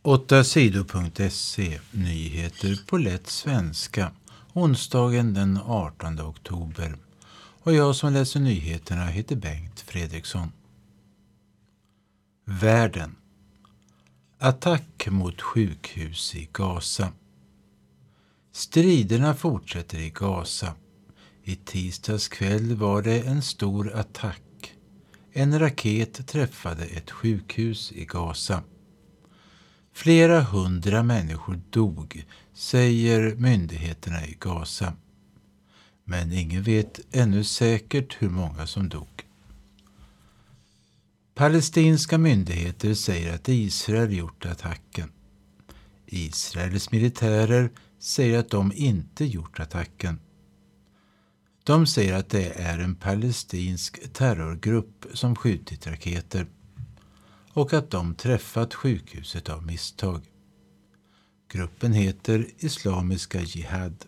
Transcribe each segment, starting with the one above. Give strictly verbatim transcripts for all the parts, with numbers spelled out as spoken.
åtta sidor punkt se Nyheter på lätt svenska onsdagen den artonde oktober och jag som läser nyheterna heter Bengt Fredriksson. Världen. Attack mot sjukhus i Gaza. Striderna fortsätter i Gaza. I tisdags kväll var det en stor attack. En raket träffade ett sjukhus i Gaza. Flera hundra människor dog, säger myndigheterna i Gaza. Men ingen vet ännu säkert hur många som dog. Palestinska myndigheter säger att Israel gjort attacken. Israels militärer säger att de inte gjort attacken. De säger att det är en palestinsk terrorgrupp som skjutit raketer och att de träffat sjukhuset av misstag. Gruppen heter Islamiska Jihad.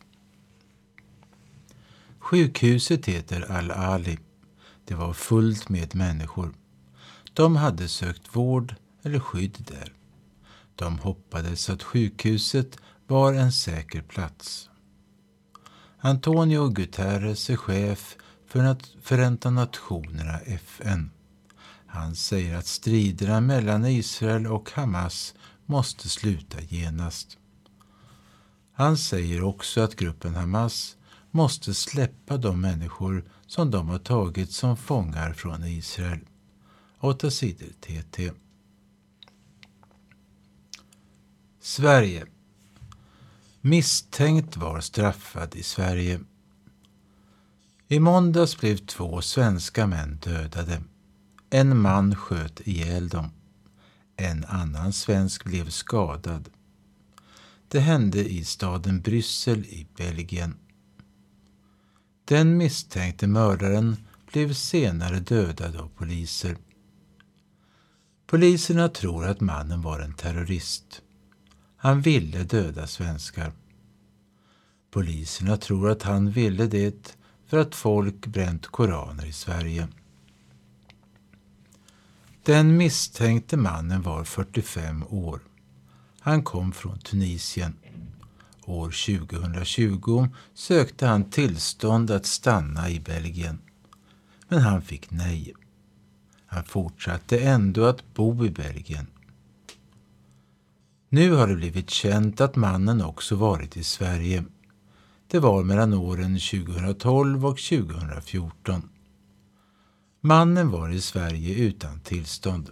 Sjukhuset heter Al-Ali. Det var fullt med människor. De hade sökt vård eller skydd där. De hoppades att sjukhuset var en säker plats. Antonio Guterres är chef för Förenta Nationerna F N. Han säger att striderna mellan Israel och Hamas måste sluta genast. Han säger också att gruppen Hamas måste släppa de människor som de har tagit som fångar från Israel. åtta sidor T T. Sverige. Misstänkt var straffad i Sverige. I måndags blev två svenska män dödade. En man sköt ihjäl dem. En annan svensk blev skadad. Det hände i staden Bryssel i Belgien. Den misstänkte mördaren blev senare dödad av poliser. Poliserna tror att mannen var en terrorist. Han ville döda svenskar. Poliserna tror att han ville det för att folk bränt koraner i Sverige. Den misstänkte mannen var fyrtiofem år. Han kom från Tunisien. År tjugohundratjugo sökte han tillstånd att stanna i Belgien. Men han fick nej. Han fortsatte ändå att bo i Belgien. Nu har det blivit känt att mannen också varit i Sverige. Det var mellan åren tjugohundratolv och tjugohundrafjorton. Mannen var i Sverige utan tillstånd.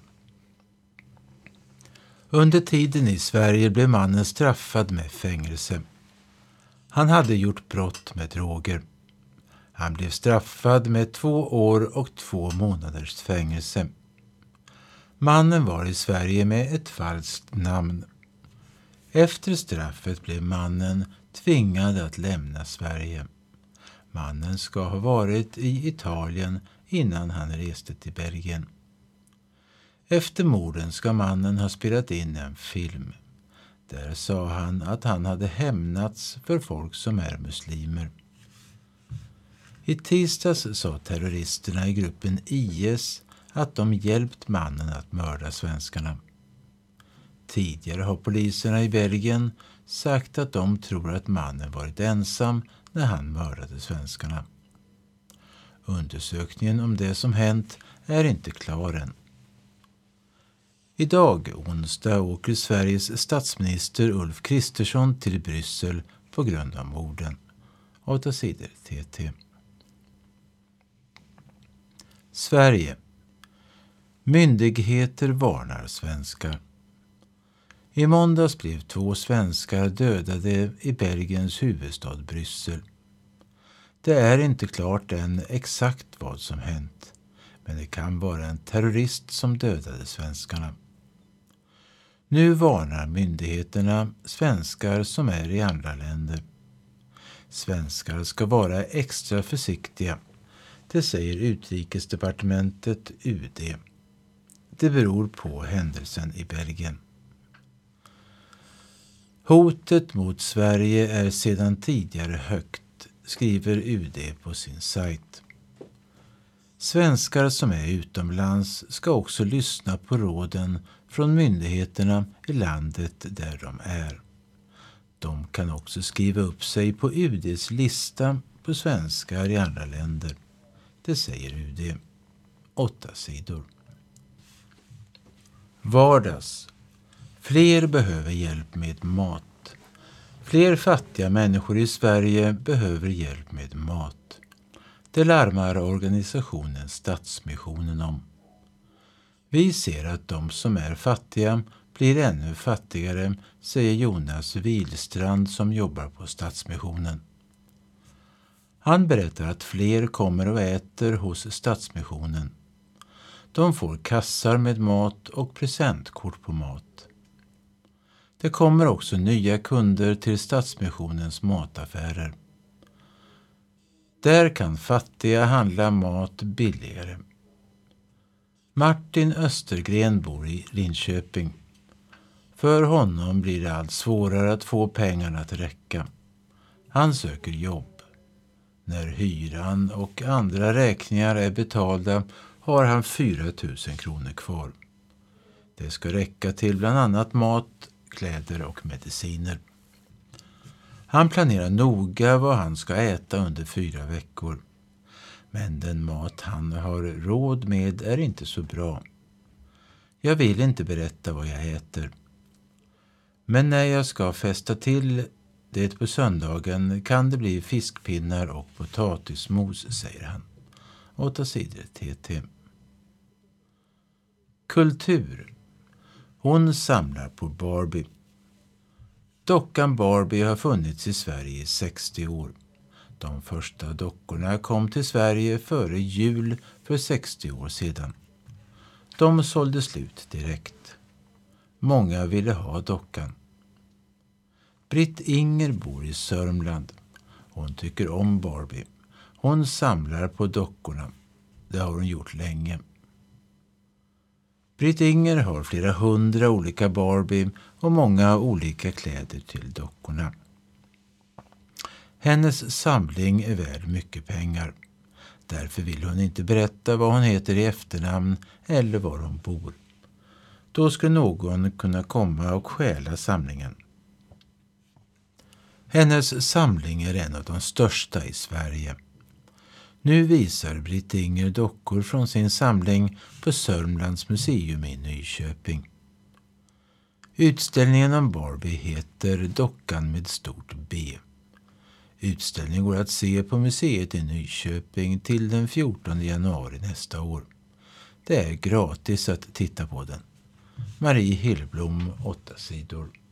Under tiden i Sverige blev mannen straffad med fängelse. Han hade gjort brott med droger. Han blev straffad med två år och två månaders fängelse. Mannen var i Sverige med ett falskt namn. Efter straffet blev mannen tvingad att lämna Sverige. Mannen ska ha varit i Italien innan han reste till Belgien. Efter morden ska mannen ha spelat in en film. Där sa han att han hade hämnats för folk som är muslimer. I tisdags sa terroristerna i gruppen I S att de hjälpt mannen att mörda svenskarna. Tidigare har poliserna i Belgien sagt att de tror att mannen varit ensam när han mördade svenskarna. Undersökningen om det som hänt är inte klar än. Idag, onsdag, åker Sveriges statsminister Ulf Kristersson till Bryssel på grund av morden. åtta sidor T T. Sverige. Myndigheter varnar svenskar. I måndags blev två svenskar dödade i Belgiens huvudstad Bryssel. Det är inte klart än exakt vad som hänt, men det kan vara en terrorist som dödade svenskarna. Nu varnar myndigheterna svenskar som är i andra länder. Svenskar ska vara extra försiktiga, det säger Utrikesdepartementet U D. Det beror på händelsen i Belgien. Hotet mot Sverige är sedan tidigare högt, skriver U D på sin sajt. Svenskar som är utomlands ska också lyssna på råden från myndigheterna i landet där de är. De kan också skriva upp sig på U D:s lista på svenskar i andra länder. Det säger U D. Åtta sidor. Vardags. Fler behöver hjälp med mat. Fler fattiga människor i Sverige behöver hjälp med mat. Det larmar organisationen Stadsmissionen om. Vi ser att de som är fattiga blir ännu fattigare, säger Jonas Wilstrand som jobbar på Stadsmissionen. Han berättar att fler kommer och äter hos Stadsmissionen. De får kassar med mat och presentkort på mat. Det kommer också nya kunder till Stadsmissionens mataffärer. Där kan fattiga handla mat billigare. Martin Östergren bor i Linköping. För honom blir det allt svårare att få pengarna att räcka. Han söker jobb. När hyran och andra räkningar är betalda har han fyra tusen kronor kvar. Det ska räcka till bland annat mat, kläder och mediciner. Han planerar noga vad han ska äta under fyra veckor. Men den mat han har råd med är inte så bra. Jag vill inte berätta vad jag äter. Men när jag ska festa till det på söndagen kan det bli fiskpinnar och potatismos, säger han. Åtta sidor T T. Kultur. Hon samlar på Barbie. Dockan Barbie har funnits i Sverige i sextio år. De första dockorna kom till Sverige före jul för sextio år sedan. De sålde slut direkt. Många ville ha dockan. Britt Inger bor i Sörmland. Hon tycker om Barbie. Hon samlar på dockorna. Det har hon gjort länge. Britt Inger har flera hundra olika Barbie och många olika kläder till dockorna. Hennes samling är värd mycket pengar. Därför vill hon inte berätta vad hon heter i efternamn eller var hon bor. Då skulle någon kunna komma och stjäla samlingen. Hennes samling är en av de största i Sverige. Nu visar Britt Inger dockor från sin samling på Sörmlands museum i Nyköping. Utställningen om Barbie heter Dockan med stort B. Utställningen går att se på museet i Nyköping till den fjortonde januari nästa år. Det är gratis att titta på den. Marie Hillblom, åtta sidor.